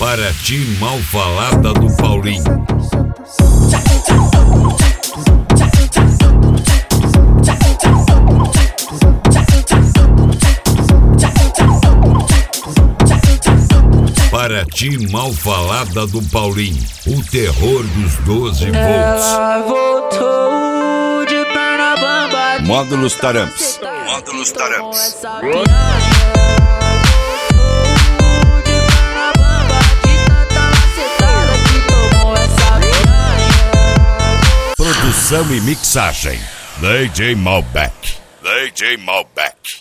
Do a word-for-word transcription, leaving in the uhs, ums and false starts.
Para ti mal falada do Paulinho. Para ti mal falada do Paulinho, o terror dos doze volts. Ela voltou de perna bamba. Módulos Taramps. Módulos Taramps. Produção e mixagem, D J Malbec. D J Malbec.